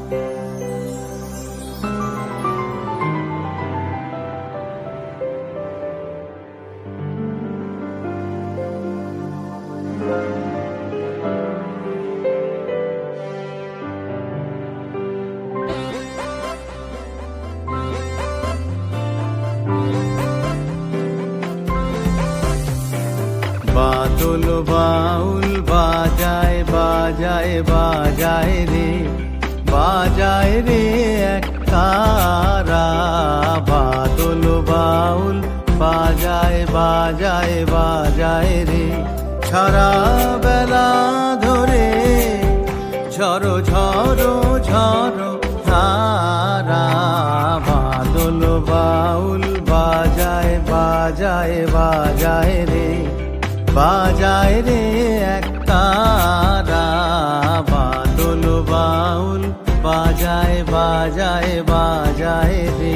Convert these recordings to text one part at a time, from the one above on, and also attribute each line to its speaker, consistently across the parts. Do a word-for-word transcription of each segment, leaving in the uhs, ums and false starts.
Speaker 1: বাদল বাউল বাজায় বাজায় বাজায় রে, বাজায় রে এক তারা। বাদল বাউল বাজায় বাজায় বাজায় রে, সারা বেলা ধরে ঝড়ো ঝড়ো ঝড়ো ধারা। বাদল বাউল বাজায় বাজায় বাজায় রে, বাজায় রে এক তারা। বাদল বাউল বাজায় বাজায় বাজায় রে।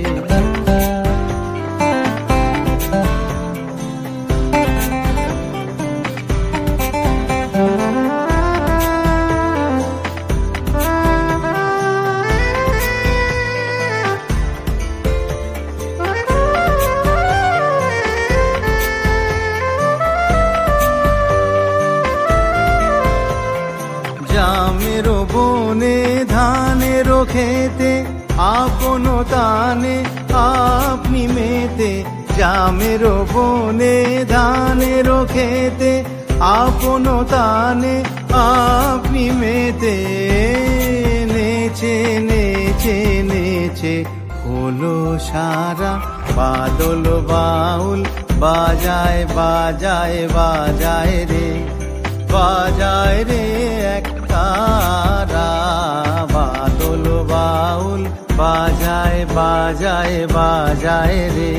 Speaker 1: জামেরো বনে ধানেরো খেতে আপন তানে আপনি মেতে। জামেরো বনে ধানেরো খেতে আপন তানে আপনি মেতে। নেচে নেচে নেচে হলো সারা। বাদল বাউল বাজায় বাজায় বাজায় রে, বাজায় রে এক তারা। বাদল বাউল বাজায় বাজায় বাজায় রে।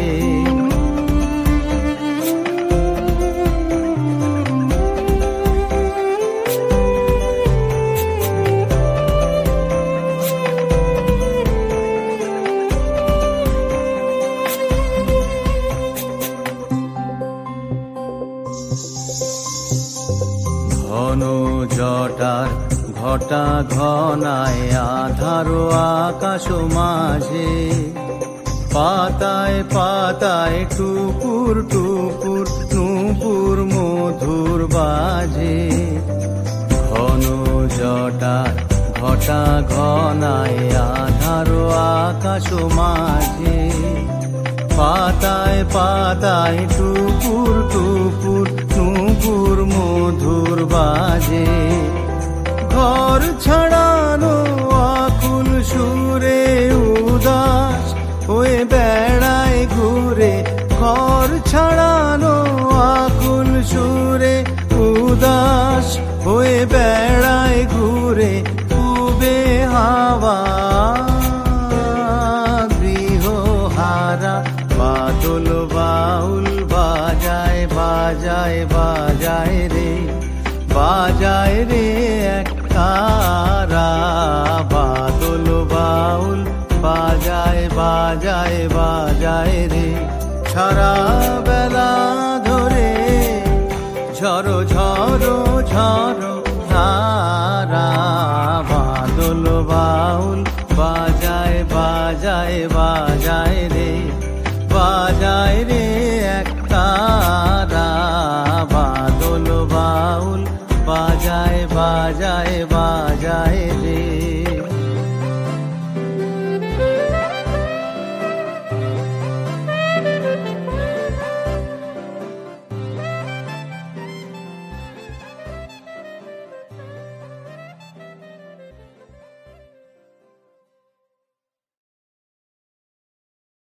Speaker 1: ঘন জটার ঘটা ঘনায় আধারো আকাশ মাঝে। পাতায় পাতায় টুকুর টুকুর নুপুর মধুর বাজে। ঘন জটার ঘটা ঘনায় আধারো আকাশ মাঝে। পাতায় পাতায় টুকুর টুকুর নুপুর মধুর বাজে। ঘর ছাড়ানো আকুল সুরে উদাস হয়ে বেড়ায় ঘুরে। ঘর ছাড়ানো আকুল সুরে উদাস হয়ে বেড়ায় ঘুরে। উবে হাওয়া গৃহহারা। বাদল বাউল বাজায় বাজায় বাজায় রে, বাজায় রে এক তারা। বাদল বাউল বাজায় বাজায় বাজায় রে, সারা বেলা ধরে ঝড়ো ঝড়ো ঝড়ো ধারা। বাদল বাউল বাজায় বাজায় বাজায় রে, বাজায় রে এক তারা। বাদল বাউল বাজায় বাজায় বাজায় রে।